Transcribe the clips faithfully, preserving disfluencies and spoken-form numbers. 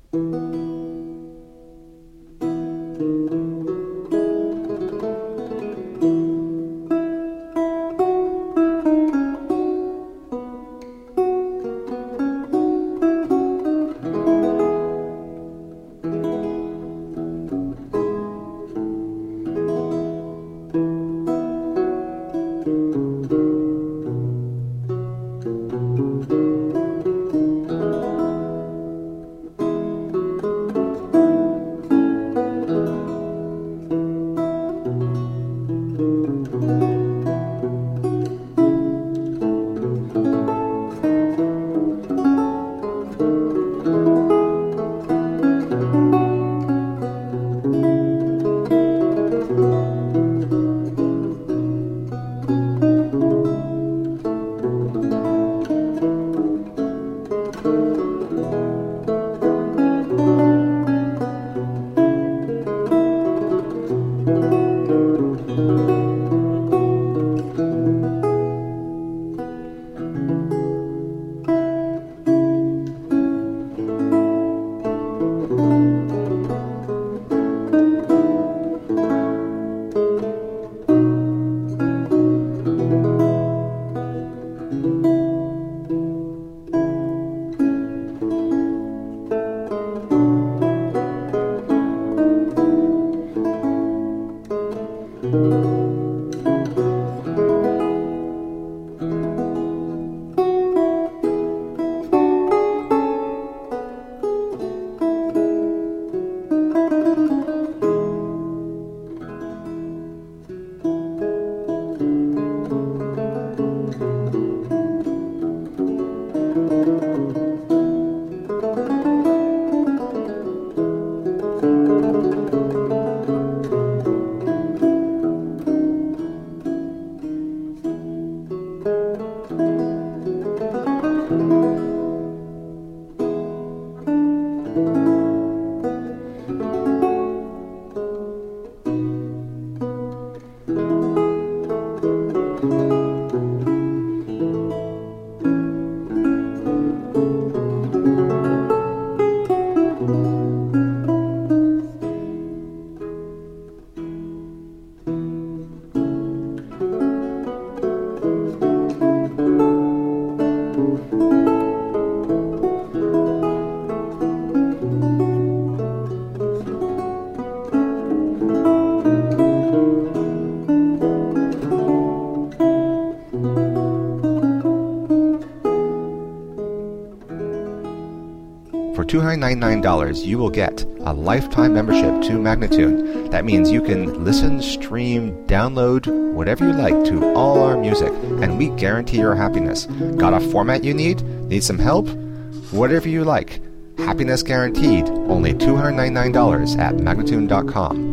For two hundred ninety-nine dollars, you will get a lifetime membership to Magnatune. That means you can listen, stream, download, whatever you like to all our music, and we guarantee your happiness. Got a format you need? Need some help? Whatever you like. Happiness guaranteed. Only two hundred ninety-nine dollars at Magnatune dot com.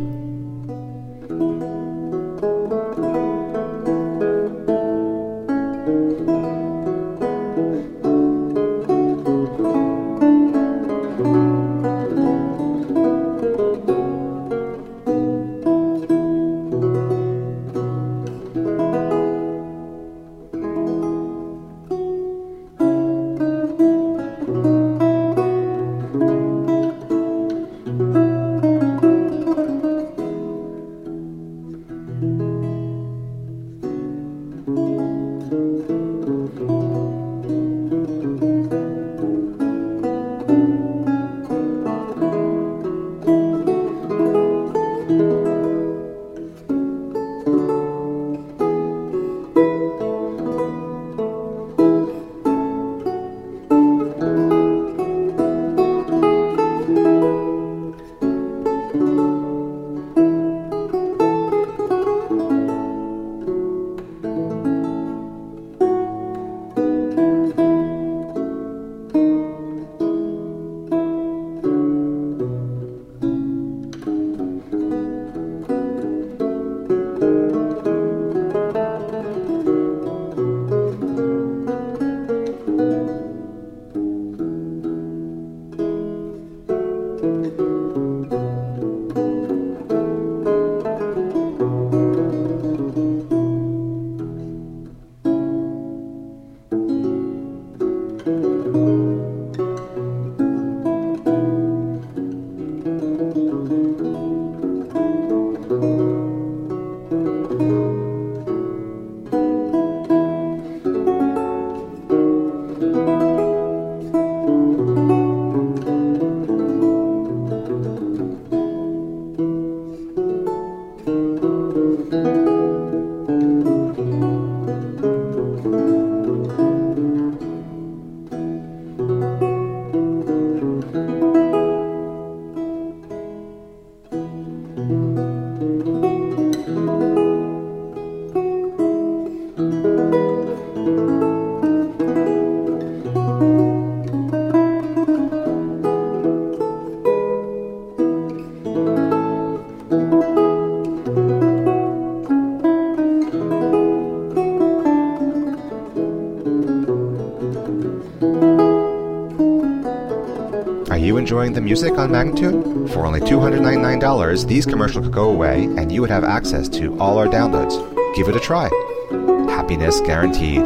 Are you enjoying the music on Magnatune? For only two hundred ninety-nine dollars, these commercials could go away and you would have access to all our downloads. Give it a try. Happiness guaranteed.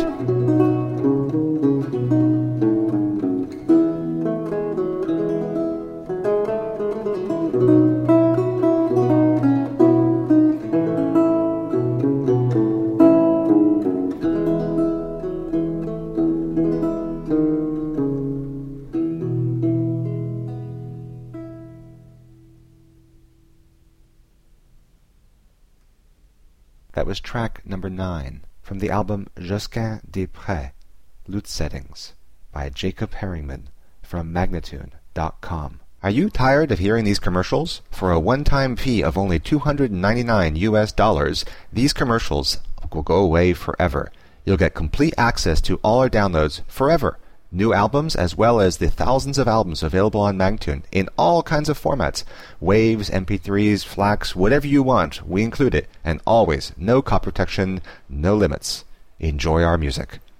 That was track number nine from the album Josquin des Prés, Lute Settings, by Jacob Herringman from Magnatune dot com. Are you tired of hearing these commercials? For a one-time fee of only two hundred ninety-nine U S dollars, these commercials will go away forever. You'll get complete access to all our downloads forever. New albums as well as the thousands of albums available on Magnatune in all kinds of formats. Waves, M P threes, FLACs, whatever you want, we include it. And always, no copy protection, no limits. Enjoy our music.